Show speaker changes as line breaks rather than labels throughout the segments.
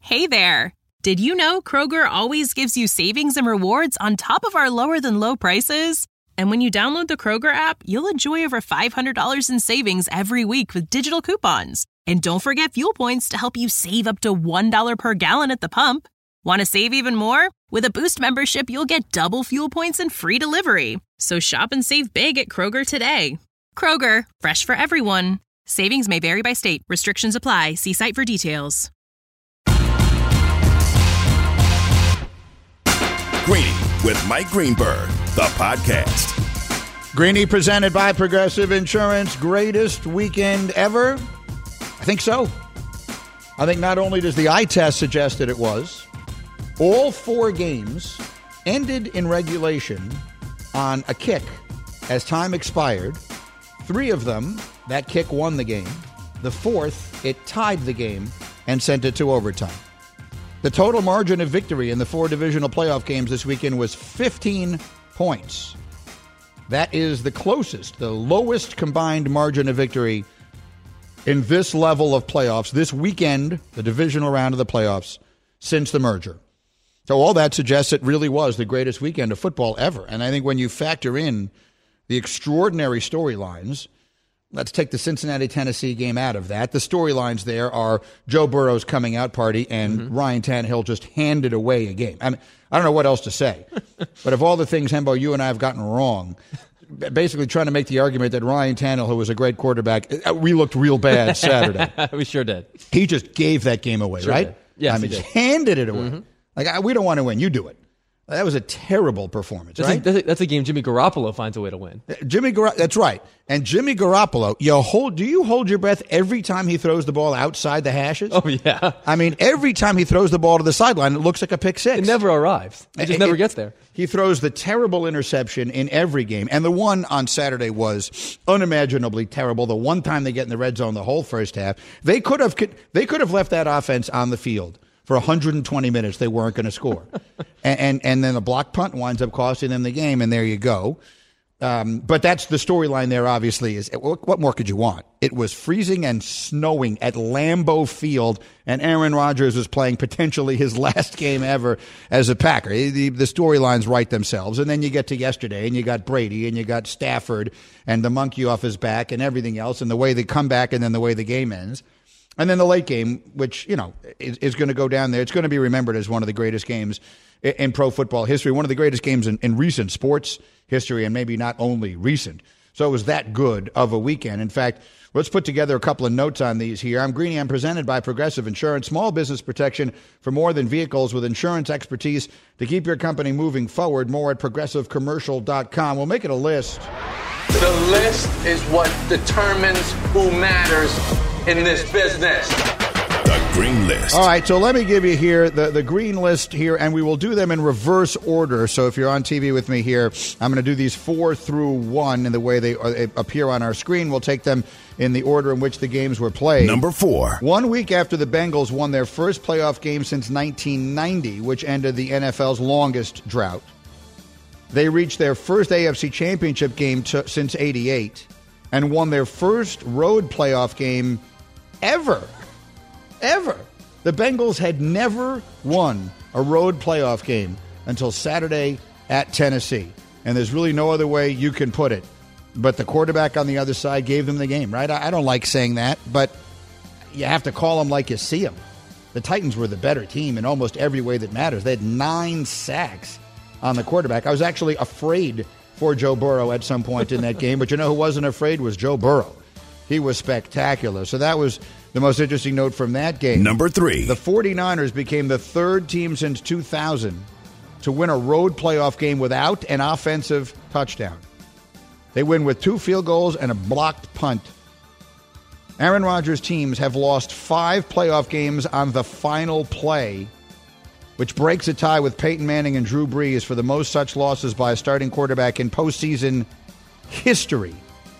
Hey there! Did you know Kroger always gives you savings and rewards on top of our lower-than-low prices? And when you download the Kroger app, you'll enjoy over $500 in savings every week with digital coupons. And don't forget fuel points to help you save up to $1 per gallon at the pump. Want to save even more? With a Boost membership, you'll get double fuel points and free delivery. So shop and save big at Kroger today. Kroger, fresh for everyone. Savings may vary by state. Restrictions apply. See site for details.
Greeny with Mike Greenberg, the podcast.
Greeny presented by Progressive Insurance. Greatest weekend ever? I think so. I think not only does the eye test suggest that it was, all 4 games ended in regulation on a kick as time expired. 3 of them, that kick won the game. The 4th, it tied the game and sent it to overtime. The total margin of victory in the 4 divisional playoff games this weekend was 15 points. That is the closest, the lowest combined margin of victory in this level of playoffs, this weekend, the divisional round of the playoffs, since the merger. So all that suggests it really was the greatest weekend of football ever. And I think when you factor in the extraordinary storylines, let's take the Cincinnati-Tennessee game out of that. The storylines there are Joe Burrow's coming out party and Ryan Tannehill just handed away a game. I mean, I don't know what else to say. But of all the things, Hembo, you and I have gotten wrong, basically trying to make the argument that Ryan Tannehill, who was a great quarterback, we looked real bad Saturday.
We sure did.
He just gave that game away,
Sure
right?
did. Yes,
I mean,
he
just
did.
handed it away. Like, we don't want to win. You do it. That was a terrible performance, right?
That's a game Jimmy Garoppolo finds a way to win.
That's right. And Jimmy Garoppolo, do you hold your breath every time he throws the ball outside the hashes?
Oh, yeah.
I mean, every time he throws the ball to the sideline, it looks like a pick six.
It never arrives. It just never gets there.
He throws the terrible interception in every game. And the one on Saturday was unimaginably terrible. The one time they get in the red zone the whole first half, they could have left that offense on the field for 120 minutes. They weren't going to score. and then a block punt winds up costing them the game, and there you go. But that's the storyline there, obviously. Is what more could you want? It was freezing and snowing at Lambeau Field, and Aaron Rodgers was playing potentially his last game ever as a Packer. The storylines write themselves. And then you get to yesterday, and you got Brady, and you got Stafford, and the monkey off his back, and everything else, and the way they come back, and then the way the game ends. And then the late game, which, is going to go down there. It's going to be remembered as one of the greatest games in pro football history, one of the greatest games in recent sports history, and maybe not only recent. So it was that good of a weekend. In fact, let's put together a couple of notes on these here. I'm Greeny. I'm presented by Progressive Insurance, small business protection for more than vehicles with insurance expertise to keep your company moving forward. More at progressivecommercial.com. We'll make it a list.
The list is what determines who matters in this business.
The Green List.
All right, so let me give you here the green list here, and we will do them in reverse order. So if you're on TV with me here, I'm going to do these 4 through 1 in the way they appear on our screen. We'll take them in the order in which the games were played.
Number 4.
1 week after the Bengals won their first playoff game since 1990, which ended the NFL's longest drought, they reached their first AFC championship game since '88 and won their first road playoff game ever. The Bengals had never won a road playoff game until Saturday at Tennessee. And there's really no other way you can put it. But the quarterback on the other side gave them the game, right? I don't like saying that, but you have to call them like you see them. The Titans were the better team in almost every way that matters. They had 9 sacks on the quarterback. I was actually afraid for Joe Burrow at some point in that game, but you know who wasn't afraid was Joe Burrow. He was spectacular. So that was the most interesting note from that game.
Number 3.
The 49ers became the 3rd team since 2000 to win a road playoff game without an offensive touchdown. They win with 2 field goals and a blocked punt. Aaron Rodgers' teams have lost 5 playoff games on the final play, which breaks a tie with Peyton Manning and Drew Brees for the most such losses by a starting quarterback in postseason history.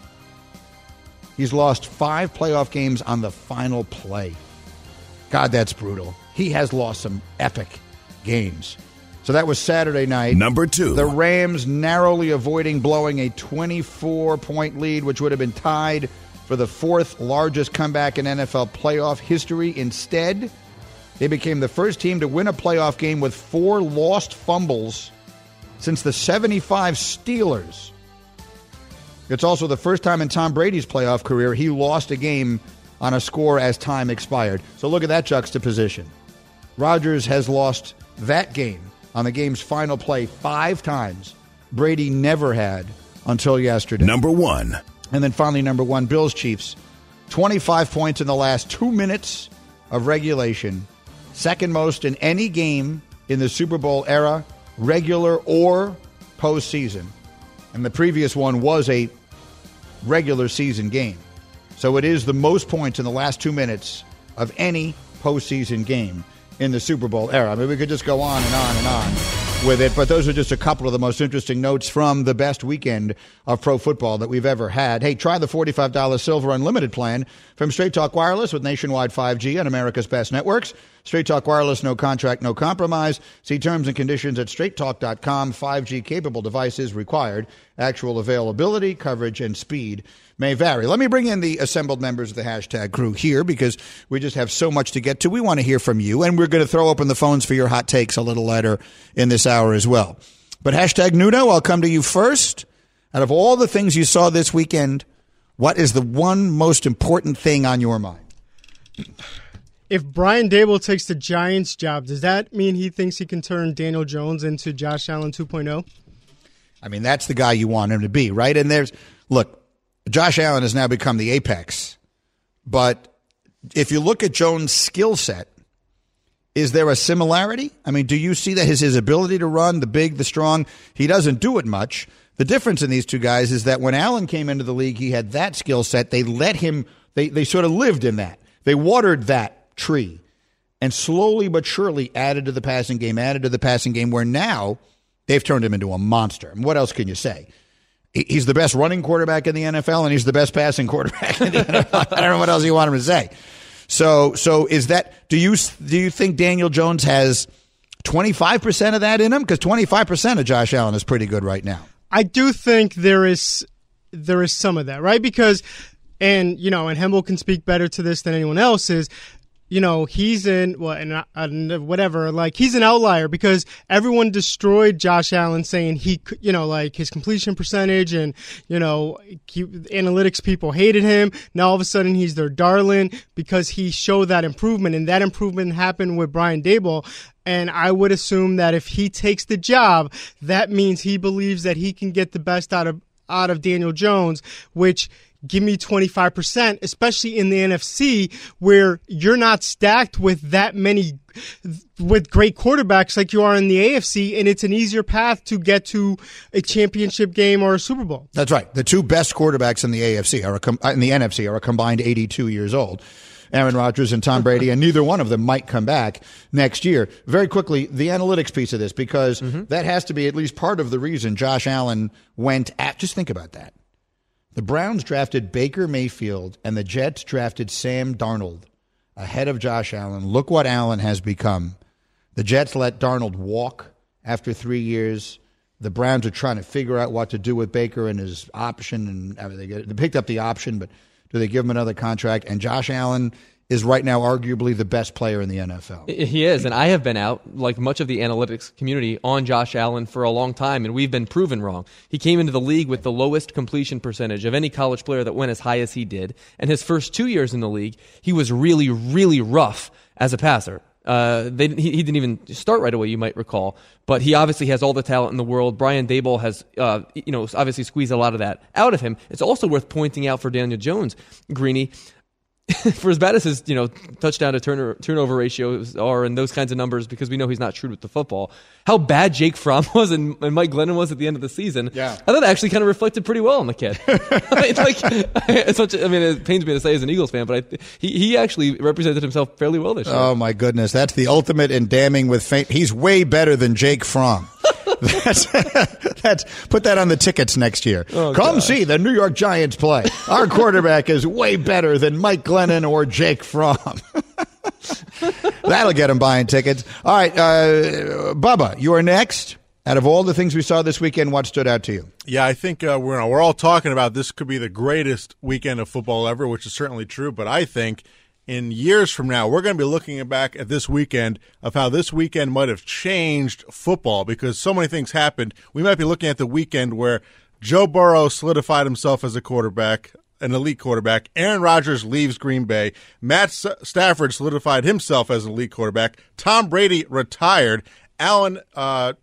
He's lost 5 playoff games on the final play. God, that's brutal. He has lost some epic games. So that was Saturday night.
Number 2.
The Rams narrowly avoiding blowing a 24-point lead, which would have been tied for the 4th largest comeback in NFL playoff history. Instead, They became the first team to win a playoff game with 4 lost fumbles since the 75 Steelers. It's also the first time in Tom Brady's playoff career he lost a game on a score as time expired. So look at that juxtaposition. Rodgers has lost that game on the game's final play 5 times. Brady never had until yesterday.
Number 1.
And then finally, number 1, Bills-Chiefs. 25 points in the last 2 minutes of regulation. Second most in any game in the Super Bowl era, regular or postseason. And the previous one was a regular season game. So it is the most points in the last 2 minutes of any postseason game in the Super Bowl era. I mean, we could just go on and on and on with it, but those are just a couple of the most interesting notes from the best weekend of pro football that we've ever had. Hey, try the $45 Silver Unlimited plan from Straight Talk Wireless with nationwide 5G on America's best networks. Straight Talk Wireless, no contract, no compromise. See terms and conditions at straighttalk.com. 5G capable devices required. Actual availability, coverage, and speed may vary. Let me bring in the assembled members of the hashtag crew here because we just have so much to get to. We want to hear from you, and we're going to throw open the phones for your hot takes a little later in this hour as well. But hashtag Nuno, I'll come to you first. Out of all the things you saw this weekend, what is the one most important thing on your mind?
If Brian Daboll takes the Giants job, does that mean he thinks he can turn Daniel Jones into Josh Allen 2.0?
I mean, that's the guy you want him to be, right? And look, Josh Allen has now become the apex. But if you look at Jones' skill set, is there a similarity? I mean, do you see that his ability to run, the big, the strong, he doesn't do it much. The difference in these two guys is that when Allen came into the league, he had that skill set. They let him, they sort of lived in that. They watered that tree and slowly but surely added to the passing game, where now they've turned him into a monster. And what else can you say? He's the best running quarterback in the NFL, and he's the best passing quarterback in the NFL. I don't know what else you want him to say. So is that? Do you think Daniel Jones has 25% of that in him? Because 25% of Josh Allen is pretty good right now.
I do think there is some of that, right? Because, and Hembo can speak better to this than anyone else, is, he's he's an outlier because everyone destroyed Josh Allen saying he could, his completion percentage and, analytics people hated him. Now all of a sudden he's their darling because he showed that improvement, and that improvement happened with Brian Daboll. And I would assume that if he takes the job, that means he believes that he can get the best out of Daniel Jones, which give me 25%, especially in the NFC where you're not stacked with that many with great quarterbacks like you are in the AFC, and it's an easier path to get to a championship game or a Super Bowl.
That's right. The two best quarterbacks in the NFC in the NFC are a combined 82 years old. Aaron Rodgers and Tom Brady, and neither one of them might come back next year. Very quickly, the analytics piece of this, because that has to be at least part of the reason Josh Allen went at. Just think about that. The Browns drafted Baker Mayfield, and the Jets drafted Sam Darnold ahead of Josh Allen. Look what Allen has become. The Jets let Darnold walk after 3 years. The Browns are trying to figure out what to do with Baker and his option, and they picked up the option, but do they give him another contract? And Josh Allen is right now arguably the best player in the NFL.
He is, and I have been out, like much of the analytics community, on Josh Allen for a long time, and we've been proven wrong. He came into the league with the lowest completion percentage of any college player that went as high as he did, and his first 2 years in the league, he was really, really rough as a passer. He didn't even start right away, you might recall, but he obviously has all the talent in the world. Brian Daboll has, obviously squeezed a lot of that out of him. It's also worth pointing out for Daniel Jones, Greeny, for as bad as his, touchdown to turnover ratios are and those kinds of numbers, because we know he's not shrewd with the football, how bad Jake Fromm was and Mike Glennon was at the end of the season. Yeah. I thought that actually kind of reflected pretty well on the kid. It pains me to say as an Eagles fan, but he actually represented himself fairly well this year.
Oh my goodness. That's the ultimate in damning with fame. He's way better than Jake Fromm. That's put that on the tickets next year. Come see the New York Giants play. Our quarterback is way better than Mike Glennon or Jake Fromm. That'll get him buying tickets. All right, Bubba, you are next. Out of all the things we saw this weekend, what stood out to you?
Yeah, I think we're all talking about this could be the greatest weekend of football ever, which is certainly true. But I think in years from now, we're going to be looking back at this weekend of how this weekend might have changed football because so many things happened. We might be looking at the weekend where Joe Burrow solidified himself as a quarterback, an elite quarterback. Aaron Rodgers leaves Green Bay. Matt Stafford solidified himself as an elite quarterback. Tom Brady retired. Mahomes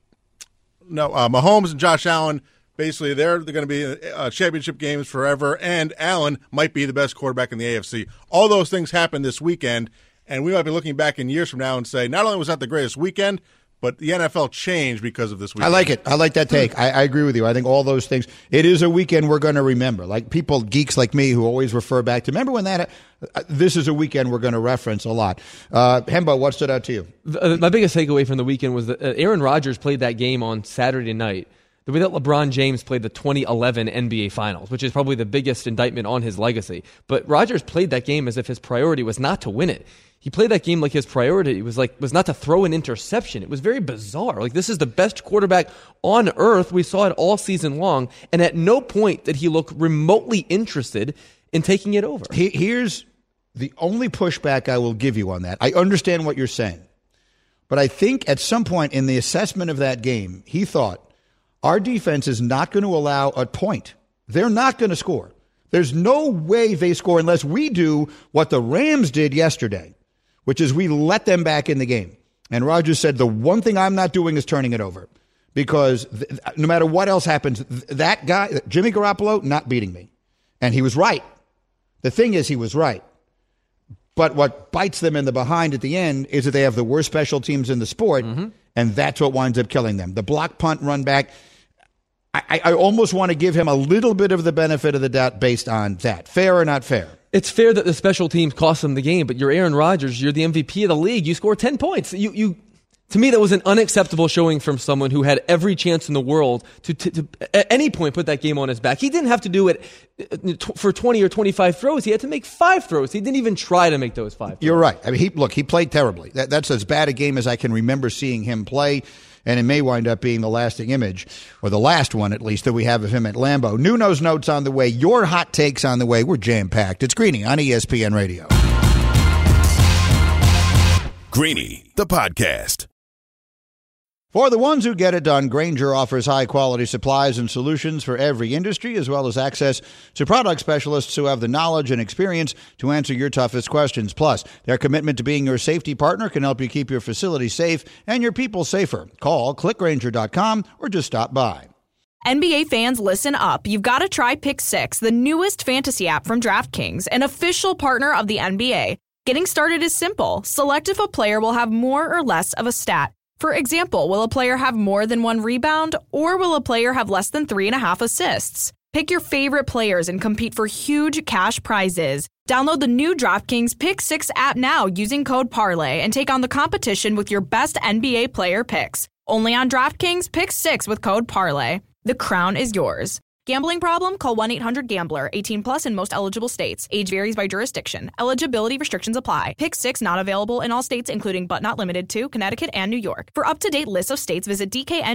and Josh Allen, basically they're going to be championship games forever, and Allen might be the best quarterback in the AFC. All those things happened this weekend, and we might be looking back in years from now and say, not only was that the greatest weekend, but the NFL changed because of this weekend.
I like it. I like that take. I agree with you. I think all those things. It is a weekend we're going to remember. Like people, geeks like me, who always refer back to. Remember when that? This is a weekend we're going to reference a lot. Hembo, what stood out to you?
My biggest takeaway from the weekend was that Aaron Rodgers played that game on Saturday night the way that LeBron James played the 2011 NBA Finals, which is probably the biggest indictment on his legacy. But Rodgers played that game as if his priority was not to win it. He played that game like his priority was not to throw an interception. It was very bizarre. Like, this is the best quarterback on earth. We saw it all season long, and at no point did he look remotely interested in taking it over.
Here's the only pushback I will give you on that. I understand what you're saying, but I think at some point in the assessment of that game, he thought, our defense is not going to allow a point. They're not going to score. There's no way they score unless we do what the Rams did yesterday, which is we let them back in the game. And Rodgers said, the one thing I'm not doing is turning it over because no matter what else happens, that guy, Jimmy Garoppolo, not beating me. And he was right. The thing is, he was right. But what bites them in the behind at the end is that they have the worst special teams in the sport, and that's what winds up killing them. The block, punt, run back. I almost want to give him a little bit of the benefit of the doubt based on that. Fair or not fair?
It's fair that the special teams cost them the game, but you're Aaron Rodgers. You're the MVP of the league. You scored 10 points. To me, that was an unacceptable showing from someone who had every chance in the world to at any point put that game on his back. He didn't have to do it for 20 or 25 throws. He had to make 5 throws. He didn't even try to make those 5 throws.
You're right. I mean, he played terribly. That's as bad a game as I can remember seeing him play. And it may wind up being the lasting image, or the last one at least, that we have of him at Lambeau. Nuno's notes on the way. Your hot takes on the way. We're jam-packed. It's Greeny on ESPN Radio.
Greeny, the podcast.
For the ones who get it done, Grainger offers high-quality supplies and solutions for every industry, as well as access to product specialists who have the knowledge and experience to answer your toughest questions. Plus, their commitment to being your safety partner can help you keep your facility safe and your people safer. Call clickgrainger.com or just stop by.
NBA fans, listen up. You've got to try Pick 6, the newest fantasy app from DraftKings, an official partner of the NBA. Getting started is simple. Select if a player will have more or less of a stat. For example, will a player have more than 1 rebound, or will a player have less than 3.5 assists? Pick your favorite players and compete for huge cash prizes. Download the new DraftKings Pick 6 app now using code PARLAY and take on the competition with your best NBA player picks. Only on DraftKings Pick 6 with code PARLAY. The crown is yours. Gambling problem? Call 1-800-GAMBLER. 18 plus in most eligible states. Age varies by jurisdiction. Eligibility restrictions apply. Pick 6 not available in all states, including but not limited to Connecticut and New York. For up-to-date lists of states, visit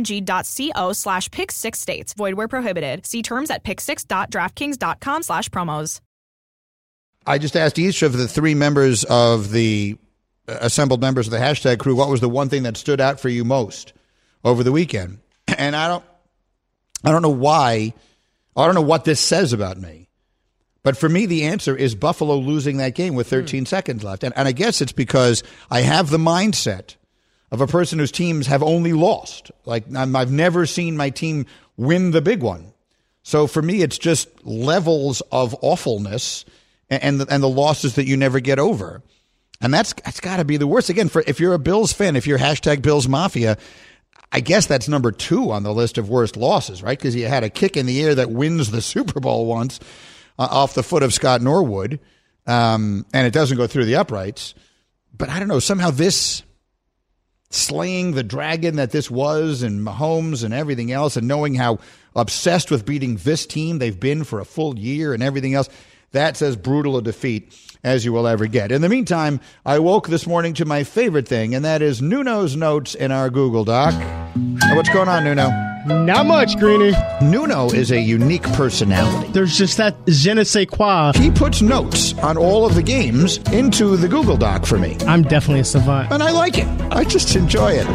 dkng.co/pick6states. Void where prohibited. See terms at pick6.draftkings.com/promos.
I just asked each of the 3 members of the assembled members of the hashtag crew what was the one thing that stood out for you most over the weekend. And I don't know why. I don't know what this says about me, but for me, the answer is Buffalo losing that game with 13 seconds left. And I guess it's because I have the mindset of a person whose teams have only lost. Like, I've never seen my team win the big one. So for me, it's just levels of awfulness and the losses that you never get over. And that's got to be the worst. Again, if you're a Bills fan, if you're hashtag Bills Mafia, I guess that's number 2 on the list of worst losses, right? Because you had a kick in the air that wins the Super Bowl once off the foot of Scott Norwood, and it doesn't go through the uprights. But I don't know, somehow this slaying the dragon that this was, and Mahomes and everything else, and knowing how obsessed with beating this team they've been for a full year and everything else, that's as brutal a defeat as you will ever get. In the meantime, I woke this morning to my favorite thing, and that is Nuno's notes in our Google Doc. What's going on, Nuno?
Not much, Greeny.
Nuno is a unique personality.
There's just that je ne sais quoi.
He puts notes on all of the games into the Google Doc for me.
I'm definitely a savant.
And I like it. I just enjoy it.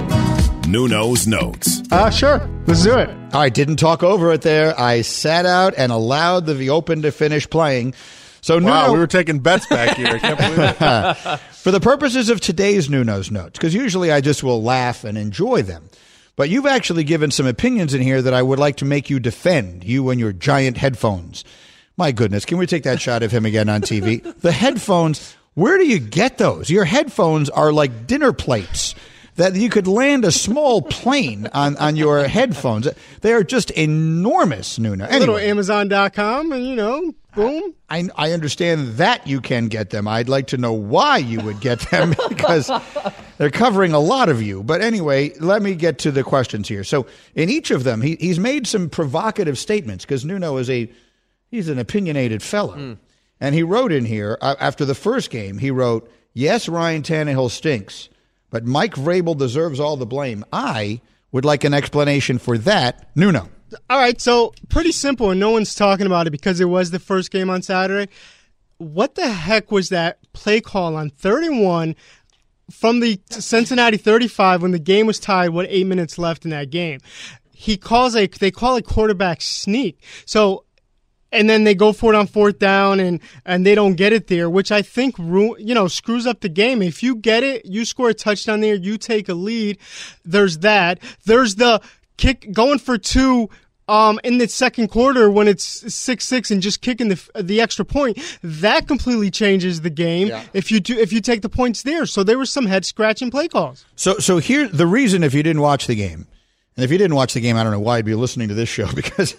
Nuno's Notes.
Sure. Let's do it.
I didn't talk over it there. I sat out and allowed the Open to finish playing. So
Wow,
Nuno,
we were taking bets back here. I can't believe it.
for the purposes of today's Nuno's Notes, because usually I just will laugh and enjoy them. But you've actually given some opinions in here that I would like to make you defend, you and your giant headphones. My goodness, can we take that shot of him again on TV? The headphones, where do you get those? Your headphones are like dinner plates that you could land a small plane on your headphones. They are just enormous, Nuno. Anyway,
Little Amazon.com and, boom.
I understand that you can get them. I'd like to know why you would get them because they're covering a lot of you. But anyway, let me get to the questions here. So in each of them, he's made some provocative statements because Nuno is he's an opinionated fellow. And he wrote in here, after the first game, he wrote, yes, Ryan Tannehill stinks, but Mike Vrabel deserves all the blame. I would like an explanation for that. Nuno.
All right, so pretty simple, and no one's talking about it because it was the first game on Saturday. What the heck was that play call on 31 from the Cincinnati 35 when the game was tied, 8 minutes left in that game? They call a quarterback sneak. So, and then they go for it on fourth down and they don't get it there, which I think screws up the game. If you get it, you score a touchdown there, you take a lead. There's that. There's the kick going for two in the second quarter when it's 6-6 and just kicking the extra point. That completely changes the game if you take the points there. So there were some head scratching play calls.
So here the reason, if you didn't watch the game. And if you didn't watch the game, I don't know why you'd be listening to this show because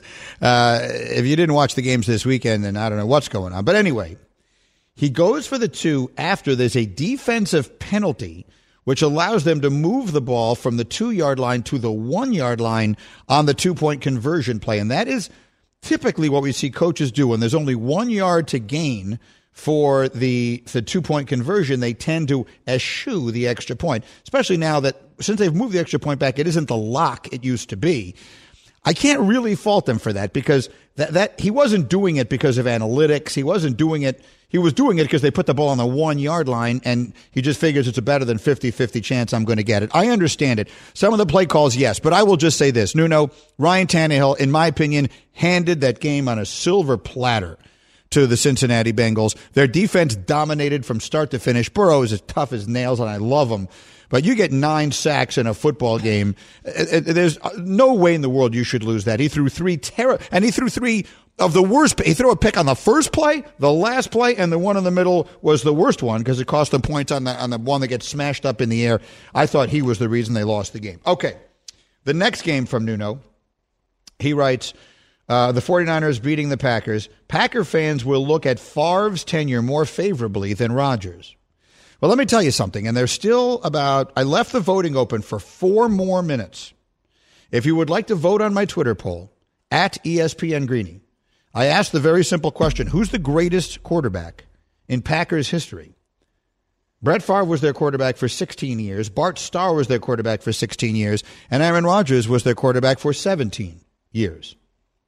if you didn't watch the games this weekend, then I don't know what's going on. But anyway, he goes for the two after there's a defensive penalty, which allows them to move the ball from the 2-yard line to the 1-yard line on the 2-point conversion play. And that is typically what we see coaches do when there's only 1 yard to gain for the 2-point conversion. They tend to eschew the extra point, especially now that since they've moved the extra point back, it isn't the lock it used to be. I can't really fault them for that because that he wasn't doing it because of analytics. He wasn't doing it. He was doing it because they put the ball on the 1-yard line and he just figures it's a better than 50-50 chance I'm going to get it. I understand it. Some of the play calls, yes, but I will just say this. Nuno, Ryan Tannehill, in my opinion, handed that game on a silver platter to the Cincinnati Bengals. Their defense dominated from start to finish. Burrow is as tough as nails, and I love him. But you get 9 sacks in a football game. There's no way in the world you should lose that. He threw 3 and he threw 3 of the worst. He threw a pick on the first play, the last play, and the one in the middle was the worst one because it cost them points on the one that gets smashed up in the air. I thought he was the reason they lost the game. Okay, the next game from Nuno, he writes, the 49ers beating the Packers. Packer fans will look at Favre's tenure more favorably than Rodgers. Well, let me tell you something, and there's still I left the voting open for 4 more minutes. If you would like to vote on my Twitter poll, at ESPN Greeny, I asked the very simple question, who's the greatest quarterback in Packers history? Brett Favre was their quarterback for 16 years, Bart Starr was their quarterback for 16 years, and Aaron Rodgers was their quarterback for 17 years.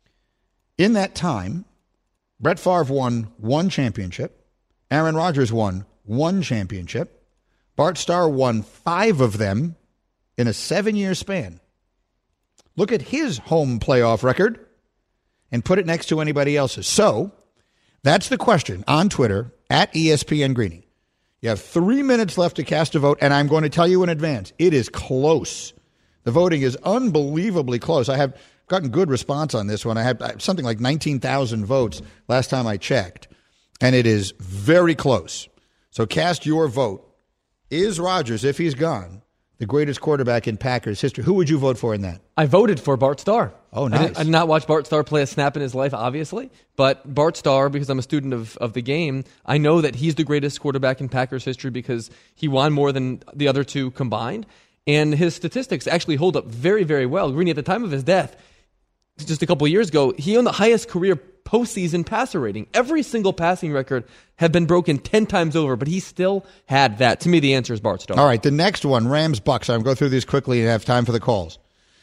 In that time, Brett Favre won 1 championship, Aaron Rodgers won 1 championship. Bart Starr won 5 of them in a 7-year span. Look at his home playoff record and put it next to anybody else's. So that's the question on Twitter, at ESPN Greeny. You have 3 minutes left to cast a vote, and I'm going to tell you in advance, it is close. The voting is unbelievably close. I have gotten good response on this one. I had something like 19,000 votes last time I checked, and it is very close. So cast your vote. Is Rodgers, if he's gone, the greatest quarterback in Packers history? Who would you vote for in that?
I voted for Bart Starr.
Oh, nice.
I did not watch Bart Starr play a snap in his life, obviously. But Bart Starr, because I'm a student of the game, I know that he's the greatest quarterback in Packers history because he won more than the other 2 combined. And his statistics actually hold up very, very well. Greeny, at the time of his death, just a couple of years ago, he owned the highest career postseason passer rating. Every single passing record had been broken 10 times over, but he still had that. To me, the answer is Bart Starr.
All right, the next one, Rams-Bucks. I'm going to go through these quickly and have time for the calls.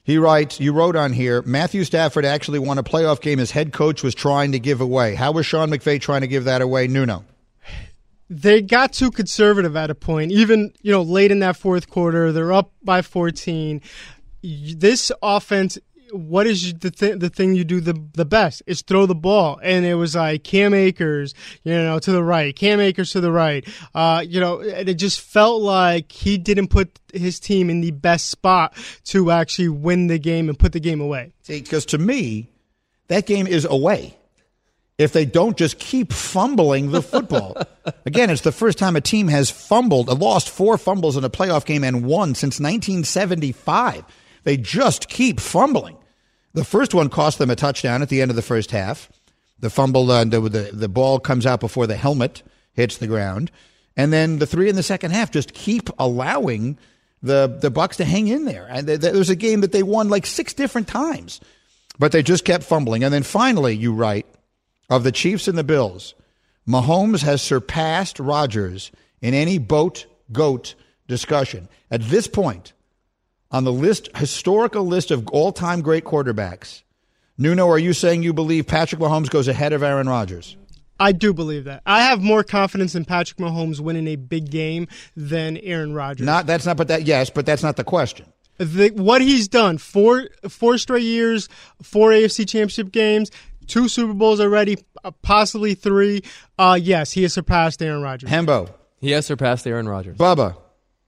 He writes, you wrote on here, Matthew Stafford actually won a playoff game his head coach was trying to give away. How was Sean McVay trying to give that away? Nuno.
They got too conservative at a point. Even, late in that fourth quarter, they're up by 14. This offense, what is the thing you do the best is throw the ball. And it was like Cam Akers, to the right, Cam Akers to the right. It just felt like he didn't put his team in the best spot to actually win the game and put the game away.
See, because to me, that game is away. If they don't just keep fumbling the football. Again, it's the first time a team has lost 4 fumbles in a playoff game and won since 1975. They just keep fumbling. The first one cost them a touchdown at the end of the first half. The fumble, the ball comes out before the helmet hits the ground. And then the 3 in the second half just keep allowing the Bucs to hang in there. And there was a game that they won like 6 different times. But they just kept fumbling. And then finally, you write, of the Chiefs and the Bills, Mahomes has surpassed Rodgers in any GOAT discussion. At this point, on the historical list of all-time great quarterbacks, Nuno, are you saying you believe Patrick Mahomes goes ahead of Aaron Rodgers?
I do believe that. I have more confidence in Patrick Mahomes winning a big game than Aaron Rodgers.
But that's not the question.
What he's done, four straight years, 4 AFC Championship games, 2 Super Bowls already, possibly 3. Yes, he has surpassed Aaron Rodgers.
Hembo.
He has surpassed Aaron Rodgers.
Bubba.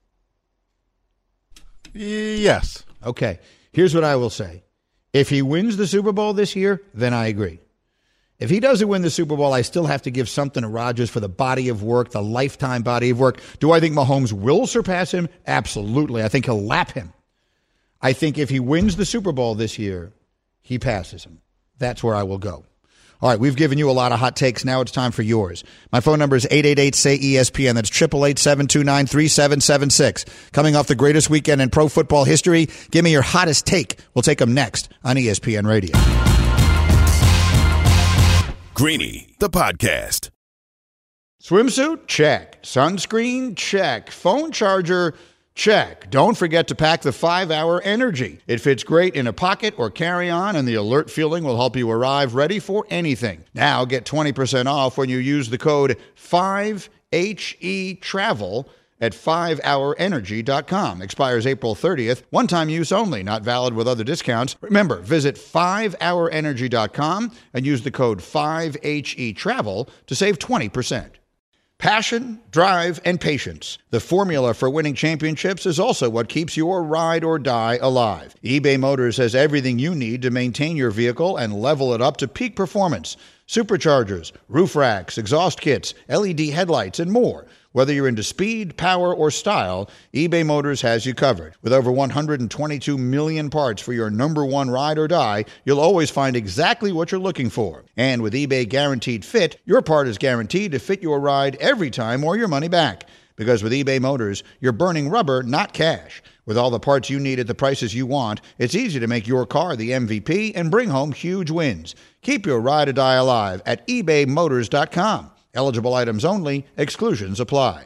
Yes.
Okay. Here's what I will say. If he wins the Super Bowl this year, then I agree. If he doesn't win the Super Bowl, I still have to give something to Rodgers for the body of work, the lifetime body of work. Do I think Mahomes will surpass him? Absolutely. I think he'll lap him. I think if he wins the Super Bowl this year, he passes him. That's where I will go. All right, we've given you a lot of hot takes. Now it's time for yours. My phone number is 888-SAY-ESPN. That's 888-729-3776. Coming off the greatest weekend in pro football history, give me your hottest take. We'll take them next on ESPN Radio.
Greeny, the podcast.
Swimsuit? Check. Sunscreen? Check. Phone charger? Check. Don't forget to pack the 5-Hour Energy. It fits great in a pocket or carry-on, and the alert feeling will help you arrive ready for anything. Now get 20% off when you use the code 5HETRAVEL at 5hourenergy.com. Expires April 30th. One-time use only. Not valid with other discounts. Remember, visit 5hourenergy.com and use the code 5HETRAVEL to save 20%. Passion, drive, and patience. The formula for winning championships is also what keeps your ride or die alive. eBay Motors has everything you need to maintain your vehicle and level it up to peak performance. Superchargers, roof racks, exhaust kits, LED headlights, and more. Whether you're into speed, power, or style, eBay Motors has you covered. With over 122 million parts for your number one ride or die, you'll always find exactly what you're looking for. And with eBay Guaranteed Fit, your part is guaranteed to fit your ride every time or your money back. Because with eBay Motors, you're burning rubber, not cash. With all the parts you need at the prices you want, it's easy to make your car the MVP and bring home huge wins. Keep your ride or die alive at ebaymotors.com. Eligible items only. Exclusions apply.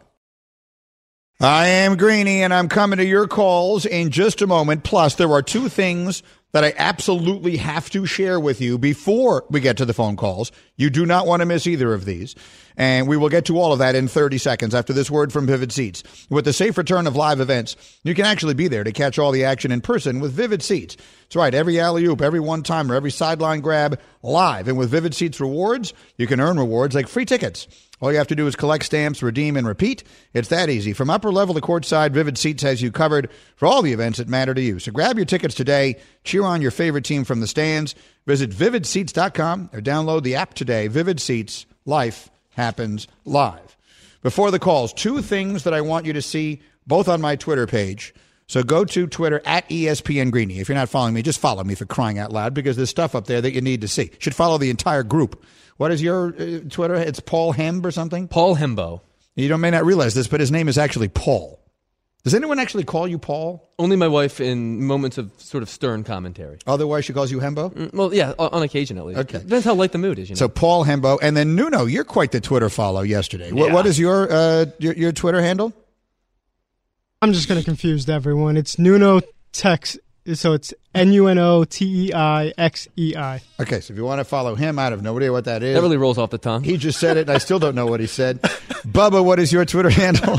I am Greeny, and I'm coming to your calls in just a moment. Plus, there are 2 things that I absolutely have to share with you before we get to the phone calls. You do not want to miss either of these. And we will get to all of that in 30 seconds after this word from Vivid Seats. With the safe return of live events, you can actually be there to catch all the action in person with Vivid Seats. That's right, every alley-oop, every one-timer, every sideline grab, live. And with Vivid Seats rewards, you can earn rewards like free tickets. All you have to do is collect stamps, redeem, and repeat. It's that easy. From upper level to courtside, Vivid Seats has you covered for all the events that matter to you. So grab your tickets today. Cheer on your favorite team from the stands. Visit vividseats.com or download the app today. Vivid Seats. Life happens live. Before the calls, 2 things that I want you to see, both on my Twitter page. So go to Twitter at ESPN Greeny. If you're not following me, just follow me for crying out loud, because there's stuff up there that you need to see. You should follow the entire group. What is your Twitter? It's Paul Hemb or something?
Paul Hembo.
You may not realize this, but his name is actually Paul. Does anyone actually call you Paul?
Only my wife in moments of sort of stern commentary.
Otherwise, she calls you Hembo?
Well, yeah, on occasion at least.
Okay.
Depends how light the mood is, you know.
So Paul Hembo. And then Nuno, you're quite the Twitter follow yesterday.
Yeah.
What is your Twitter handle?
I'm just going to confuse everyone. It's Nuno Tex So it's NUNOTEIXEI.
Okay, so if you want to follow him, I have no idea what that is.
That really rolls off the tongue.
He just said it, and I still don't know what he said. Bubba, what is your Twitter handle?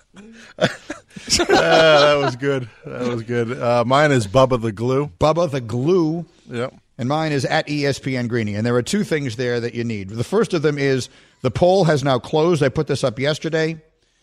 That was good. Mine is Bubba the Glue.
Bubba the Glue.
Yep.
And mine is at ESPN Greeny. And there are two things there that you need. The first of them is the poll has now closed. I put this up yesterday.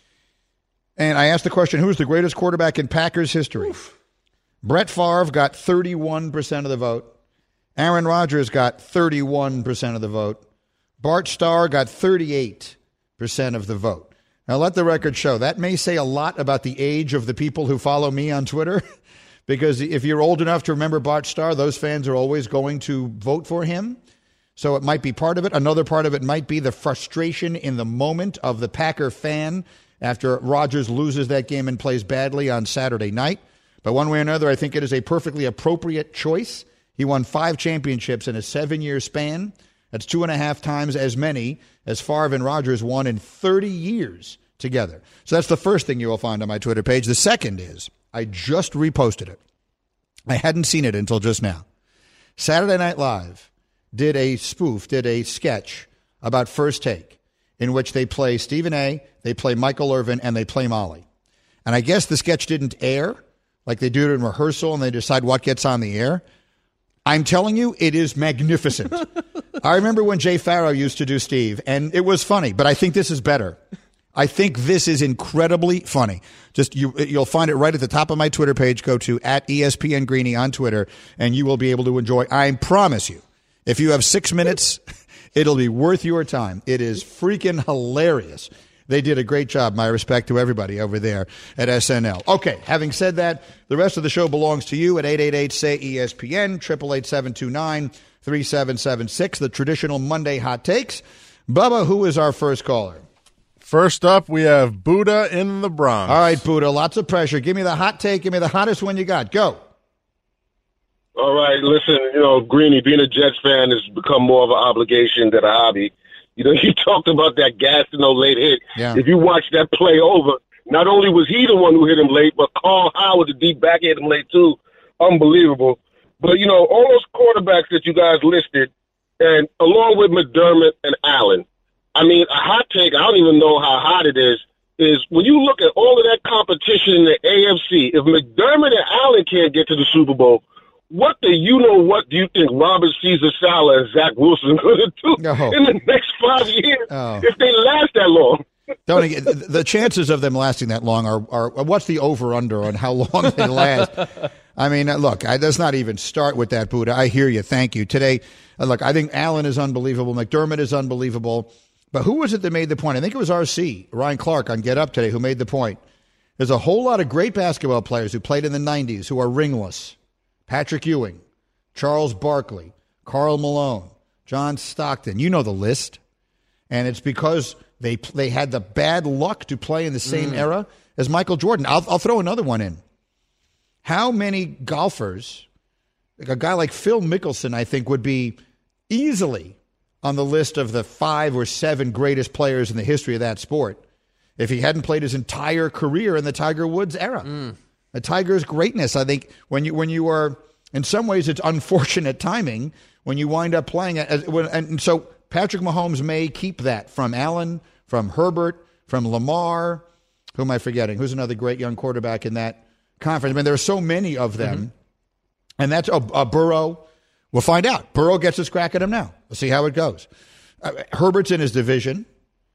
And I asked the question, who is the greatest quarterback in Packers history? Brett Favre got 31% of the vote. Aaron Rodgers got 31% of the vote. Bart Starr got 38% of the vote. Now, let the record show. That may say a lot about the age of the people who follow me on Twitter, because if you're old enough to remember Bart Starr, those fans are always going to vote for him. So it might be part of it. Another part of it might be the frustration in the moment of the Packer fan after Rodgers loses that game and plays badly on Saturday night. But one way or another, I think it is a perfectly appropriate choice. He won 5 championships in a 7-year span. That's 2.5 times as many as Favre and Rodgers won in 30 years together. So that's the first thing you will find on my Twitter page. The second is I just reposted it. I hadn't seen it until just now. Saturday Night Live did a sketch about First Take in which they play Stephen A., they play Michael Irvin, and they play Molly. And I guess the sketch didn't air. Like they do it in rehearsal and they decide what gets on the air. I'm telling you, it is magnificent. I remember when Jay Farrow used to do Steve, and it was funny, but I think this is better. I think this is incredibly funny. Just you'll find it right at the top of my Twitter page. Go to at ESPN Greeny on Twitter, and you will be able to enjoy. I promise you, if you have 6 minutes, it'll be worth your time. It is freaking hilarious. They did a great job. My respect to everybody over there at SNL. Okay, having said that, the rest of the show belongs to you at 888-SAY-ESPN, 888-729-3776, the traditional Monday hot takes. Bubba, who is our first caller?
First up, we have Buddha in the Bronx.
All right, Buddha, lots of pressure. Give me the hot take. Give me the hottest one you got. Go.
All right, listen, Greeny, being a Jets fan has become more of an obligation than a hobby. You talked about that Gastineau late hit.
Yeah.
If you watch that play over, not only was he the one who hit him late, but Carl Howard, the deep back, hit him late too. Unbelievable. But, all those quarterbacks that you guys listed, and along with McDermott and Allen, I mean, a hot take, I don't even know how hot it is when you look at all of that competition in the AFC, if McDermott and Allen can't get to the Super Bowl, what do you think Robert Caesar Saleh and Zach Wilson are going to do in the next 5 years if they last that long?
The chances of them lasting that long are what's the over-under on how long they last? I mean, look, let's not even start with that, Buddha. I hear you. Thank you. Today, look, I think Allen is unbelievable. McDermott is unbelievable. But who was it that made the point? I think it was RC, Ryan Clark on Get Up today, who made the point. There's a whole lot of great basketball players who played in the 90s who are ringless. Patrick Ewing, Charles Barkley, Karl Malone, John Stockton. You know the list. And it's because they had the bad luck to play in the same era as Michael Jordan. I'll throw another one in. How many golfers, like a guy like Phil Mickelson, I think, would be easily on the list of the 5 or 7 greatest players in the history of that sport if he hadn't played his entire career in the Tiger Woods era. The Tiger's greatness, I think, when you are, in some ways, it's unfortunate timing when you wind up playing it. And so Patrick Mahomes may keep that from Allen, from Herbert, from Lamar. Who am I forgetting? Who's another great young quarterback in that conference? I mean, there are so many of them. And that's Burrow. We'll find out. Burrow gets his crack at him now. We'll see how it goes. Herbert's in his division.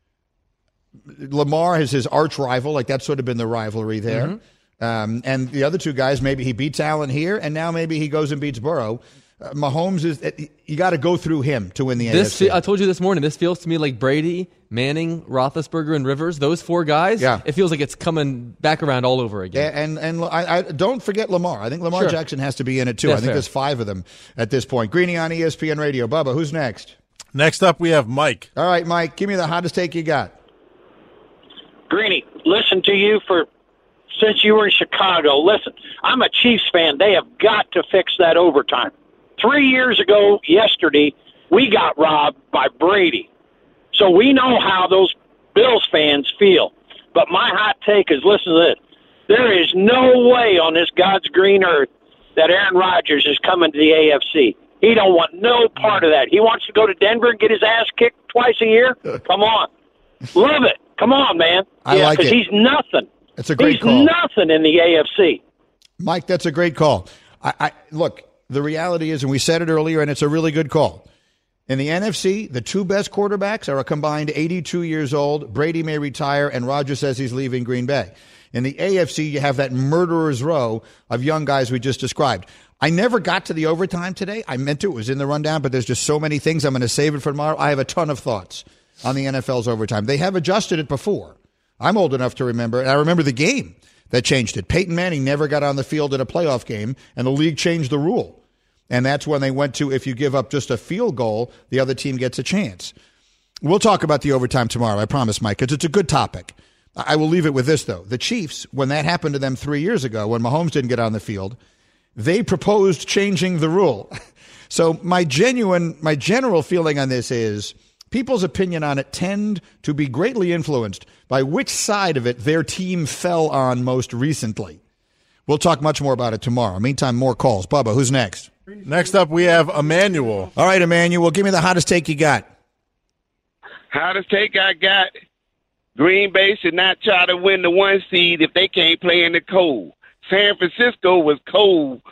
Lamar is his arch rival. Like, that's sort of been the rivalry there. And the other two guys, maybe he beats Allen here, and now maybe he goes and beats Burrow. Mahomes you got to go through him to win the AFC.
I told you this morning, this feels to me like Brady, Manning, Roethlisberger, and Rivers. Those 4 guys, it feels like it's coming back around all over again.
And I don't forget Lamar. I think Lamar Jackson has to be in it too.
That's
I think
fair.
there's 5 of them at this point. Greeny on ESPN Radio. Bubba, who's next?
Next up, we have Mike.
All right, Mike, give me the hottest take you got.
Greeny, listen to you since you were in Chicago. Listen, I'm a Chiefs fan. They have got to fix that overtime. 3 years ago, yesterday, we got robbed by Brady. So we know how those Bills fans feel. But my hot take is, listen to this. There is no way on this God's green earth that Aaron Rodgers is coming to the AFC. He don't want no part of that. He wants to go to Denver and get his ass kicked twice a year. Come on. Love it. Come on, man.
I like it.
Because he's nothing.
It's a great call.
He's nothing in the AFC.
Mike, that's a great call. Look, the reality is, and we said it earlier, and it's a really good call. In the NFC, the two best quarterbacks are a combined 82 years old. Brady may retire, and Rodgers says he's leaving Green Bay. In the AFC, you have that murderer's row of young guys we just described. I never got to the overtime today. I meant to. It was in the rundown, but there's just so many things. I'm going to save it for tomorrow. I have a ton of thoughts on the NFL's overtime. They have adjusted it before. I'm old enough to remember, and I remember the game that changed it. Peyton Manning never got on the field in a playoff game, and the league changed the rule. And that's when they went to, if you give up just a field goal, the other team gets a chance. We'll talk about the overtime tomorrow, I promise, Mike, because it's a good topic. I will leave it with this, though. The Chiefs, when that happened to them 3 years ago, when Mahomes didn't get on the field, they proposed changing the rule. So my general feeling on this is people's opinion on it tend to be greatly influenced by which side of it their team fell on most recently. We'll talk much more about it tomorrow. Meantime, more calls. Bubba, who's next?
Next up, we have Emmanuel.
All right, Emmanuel, give me the hottest take you got.
Hottest take I got, Green Bay should not try to win the 1 seed if they can't play in the cold. San Francisco was cold,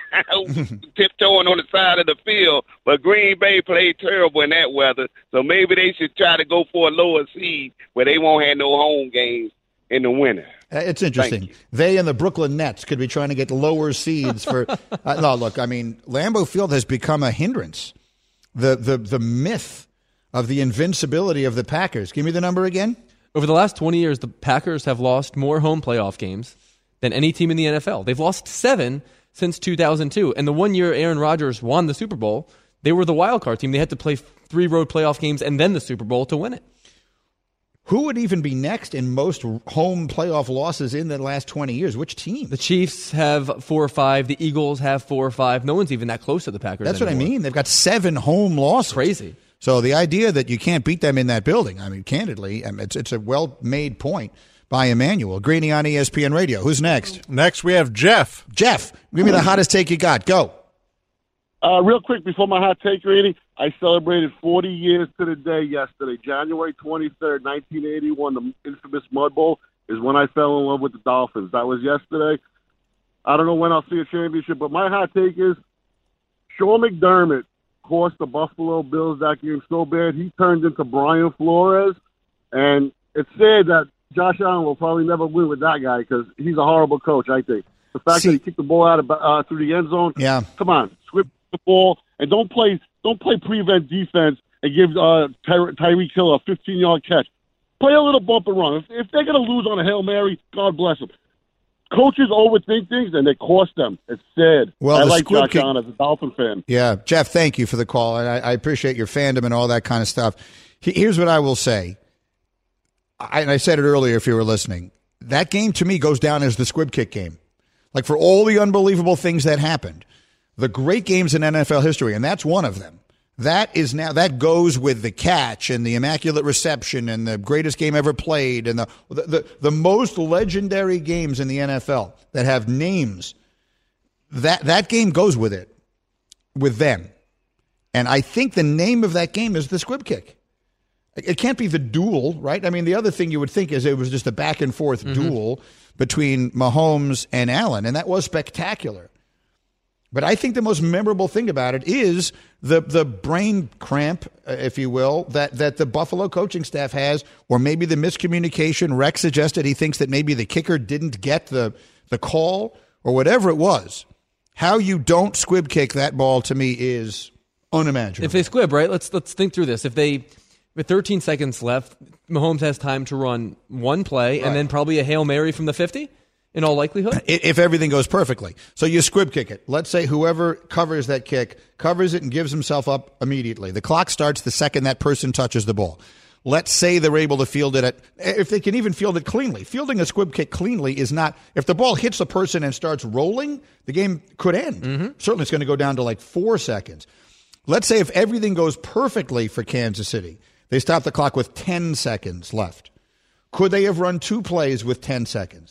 tiptoeing on the side of the field, but Green Bay played terrible in that weather, so maybe they should try to go for a lower seed where they won't have no home games in the winter.
It's interesting. They and the Brooklyn Nets could be trying to get lower seeds for. No, look, I mean, Lambeau Field has become a hindrance. The myth of the invincibility of the Packers. Give me the number again.
Over the last 20 years, the Packers have lost more home playoff games than any team in the NFL. They've lost 7 since 2002. And the 1 year Aaron Rodgers won the Super Bowl, they were the wild card team. They had to play 3 road playoff games and then the Super Bowl to win it.
Who would even be next in most home playoff losses in the last 20 years? Which team?
The Chiefs have 4 or 5. The Eagles have 4 or 5. No one's even that close to the Packers
That's
anymore.
what I mean. They've got 7 home losses.
Crazy.
So the idea that you can't beat them in that building, I mean, candidly, it's a well-made point by Emmanuel. Greeny on ESPN Radio. Who's next?
Next, we have Jeff.
Jeff, give me the hottest take you got. Go.
Real quick, before my hot take, Greeny, I celebrated 40 years to the day yesterday. January 23rd, 1981, the infamous Mud Bowl, is when I fell in love with the Dolphins. That was yesterday. I don't know when I'll see a championship, but my hot take is Sean McDermott cost the Buffalo Bills that game so bad, he turned into Brian Flores, and it's sad that Josh Allen will probably never win with that guy because he's a horrible coach, I think. The fact that he kicked the ball out of through the end zone, come on, script the ball, and don't play prevent defense and give Tyreek Hill a 15-yard catch. Play a little bump and run. If they're going to lose on a Hail Mary, God bless them. Coaches overthink things, and they cost them. It's sad.
Well,
I like Josh Allen as a Dolphin fan.
Yeah, Jeff, thank you for the call, and I appreciate your fandom and all that kind of stuff. Here's what I will say. I said it earlier if you were listening. That game, to me, goes down as the squib kick game. Like, for all the unbelievable things that happened, the great games in NFL history, and that's one of them. That goes with the catch and the immaculate reception and the greatest game ever played and the most legendary games in the NFL that have names. That game goes with it, with them. And I think the name of that game is the squib kick. It can't be the duel, right? I mean, the other thing you would think is it was just a back and forth duel between Mahomes and Allen, and that was spectacular. But I think the most memorable thing about it is the brain cramp, if you will, that the Buffalo coaching staff has, or maybe the miscommunication. Rex suggested he thinks that maybe the kicker didn't get the call or whatever it was. How you don't squib kick that ball to me is unimaginable.
If they squib, right? Let's think through this. With 13 seconds left, Mahomes has time to run one play and then probably a Hail Mary from the 50. In all likelihood?
If everything goes perfectly. So you squib kick it. Let's say whoever covers that kick covers it and gives himself up immediately. The clock starts the second that person touches the ball. Let's say they're able to field it if they can even field it cleanly. Fielding a squib kick cleanly is not, if the ball hits a person and starts rolling, the game could end. Certainly it's going to go down to like 4 seconds. Let's say if everything goes perfectly for Kansas City, they stop the clock with 10 seconds left. Could they have run 2 plays with 10 seconds?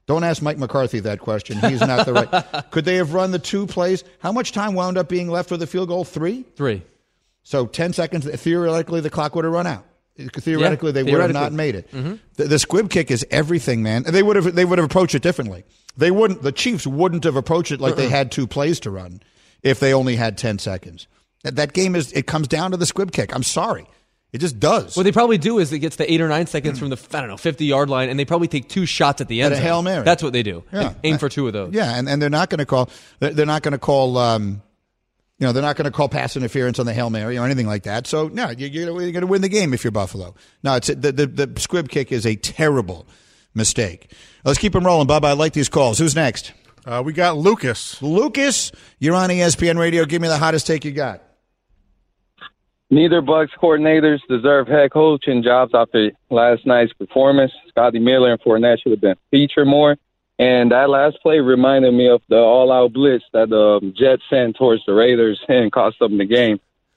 Don't ask Mike McCarthy that question. He's not the right. Could they have run the 2 plays? How much time wound up being left for the field goal? 3?
3.
So 10 seconds, theoretically, the clock would have run out. Theoretically, they would have not made it.
Mm-hmm.
The squib kick is everything, man. They would have approached it differently. They wouldn't. The Chiefs wouldn't have approached it like they had 2 plays to run if they only had 10 seconds. That game it comes down to the squib kick. I'm sorry. It just does.
What they probably do is it gets to 8 or 9 seconds from the 50-yard line, and they probably take 2 shots at the end zone.
At a Hail Mary.
That's what they do.
Yeah.
Aim for 2 of those.
Yeah, and they're not going to call. They're not going to call. They're not going to call pass interference on the Hail Mary or anything like that. So no, you're going to win the game if you're Buffalo. No, it's the squib kick is a terrible mistake. Let's keep them rolling, Bubba. I like these calls. Who's next?
We got Lucas.
Lucas, you're on ESPN Radio. Give me the hottest take you got.
Neither Bucs coordinators deserve head coaching jobs after last night's performance. Scotty Miller and Fournette should have been featured more. And that last play reminded me of the all-out blitz that the Jets sent towards the Raiders and cost them the game.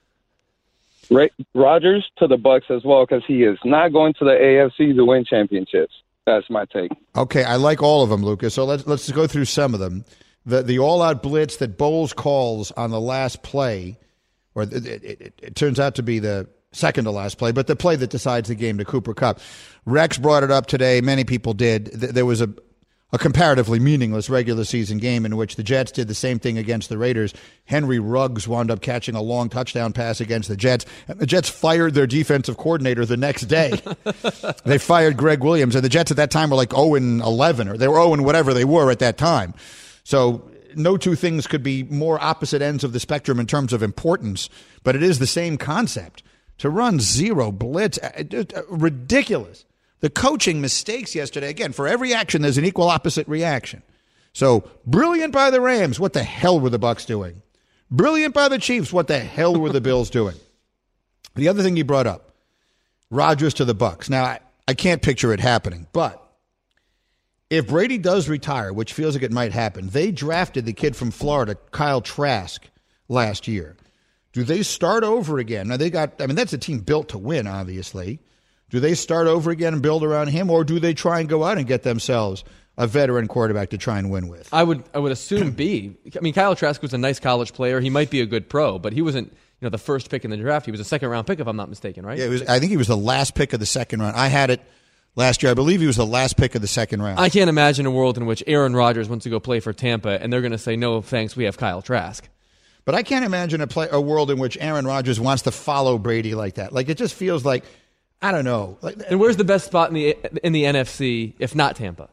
Rodgers to the Bucs as well, because he is not going to the AFC to win championships. That's my take.
Okay, I like all of them, Lucas. So let's go through some of them. The all-out blitz that Bowles calls on the last play, or it turns out to be the second to last play, but the play that decides the game to Cooper Kupp. Rex brought it up today. Many people did. There was a comparatively meaningless regular season game in which the Jets did the same thing against the Raiders. Henry Ruggs wound up catching a long touchdown pass against the Jets, and the Jets fired their defensive coordinator the next day. They fired Greg Williams, and the Jets at that time were like 0-11, or they were 0-whatever they were at that time. So no 2 things could be more opposite ends of the spectrum in terms of importance, but it is the same concept. To run 0 blitz, ridiculous. The coaching mistakes yesterday, again, for every action, there's an equal opposite reaction. So, brilliant by the Rams. What the hell were the Bucs doing? Brilliant by the Chiefs. What the hell were the Bills doing? The other thing you brought up, Rodgers to the Bucs. Now, I can't picture it happening, but if Brady does retire, which feels like it might happen, they drafted the kid from Florida, Kyle Trask, last year. Do they start over again? Now, that's a team built to win, obviously. Do they start over again and build around him, or do they try and go out and get themselves a veteran quarterback to try and win with?
I would assume B. I mean, Kyle Trask was a nice college player. He might be a good pro, but he wasn't the first pick in the draft. He was a second-round pick, if I'm not mistaken, right?
Yeah, I think he was the last pick of the second round. I had it last year. I believe he was the last pick of the second round.
I can't imagine a world in which Aaron Rodgers wants to go play for Tampa, and they're going to say, no, thanks, we have Kyle Trask.
But I can't imagine a world in which Aaron Rodgers wants to follow Brady like that. Like, it just feels like, I don't know.
And where's the best spot in the NFC if not Tampa?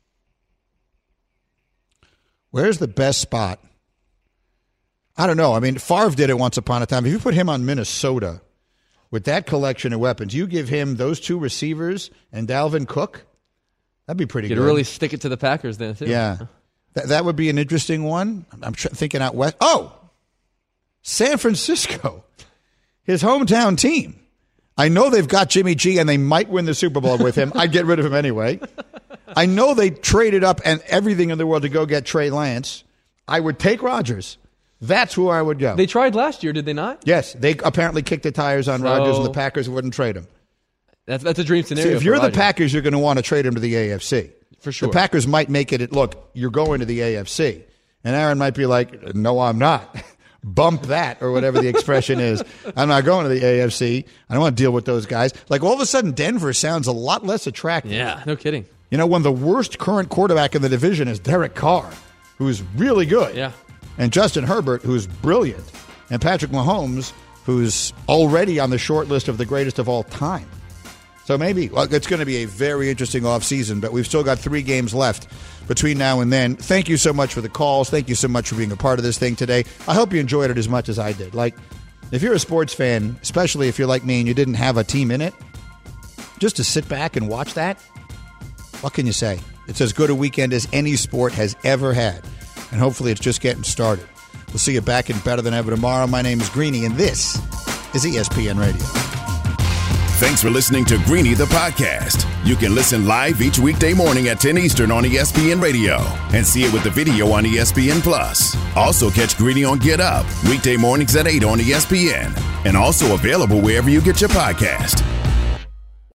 Where's the best spot? I don't know. I mean, Favre did it once upon a time. If you put him on Minnesota with that collection of weapons, you give him those 2 receivers and Dalvin Cook, that'd be pretty good.
You'd really stick it to the Packers then, too.
Yeah. That would be an interesting one. I'm thinking out west. Oh! San Francisco. His hometown team. I know they've got Jimmy G, and they might win the Super Bowl with him. I'd get rid of him anyway. I know they traded up and everything in the world to go get Trey Lance. I would take Rodgers. That's who I would go.
They tried last year, did they not?
Yes. They apparently kicked the tires on Rodgers, and the Packers wouldn't trade him.
That's a dream scenario.
See, if you're the Packers, you're going to want to trade him to the AFC.
For sure.
The Packers might make it, look, you're going to the AFC. And Aaron might be like, no, I'm not. Bump that, or whatever the expression is. I'm not going to the AFC. I don't want to deal with those guys. Like, all of a sudden, Denver sounds a lot less attractive.
Yeah, no kidding.
When the worst current quarterback in the division is Derek Carr, who's really good.
Yeah.
And Justin Herbert, who's brilliant. And Patrick Mahomes, who's already on the short list of the greatest of all time. So maybe it's going to be a very interesting offseason, but we've still got 3 games left between now and then. Thank you so much for the calls. Thank you so much for being a part of this thing today. I hope you enjoyed it as much as I did. Like, if you're a sports fan, especially if you're like me and you didn't have a team in it, just to sit back and watch that, what can you say? It's as good a weekend as any sport has ever had. And hopefully it's just getting started. We'll see you back in Better Than Ever tomorrow. My name is Greeny, and this is ESPN Radio.
Thanks for listening to Greeny the podcast. You can listen live each weekday morning at 10 Eastern on ESPN Radio and see it with the video on ESPN Plus. Also catch Greeny on Get Up weekday mornings at 8 on ESPN and also available wherever you get your podcast.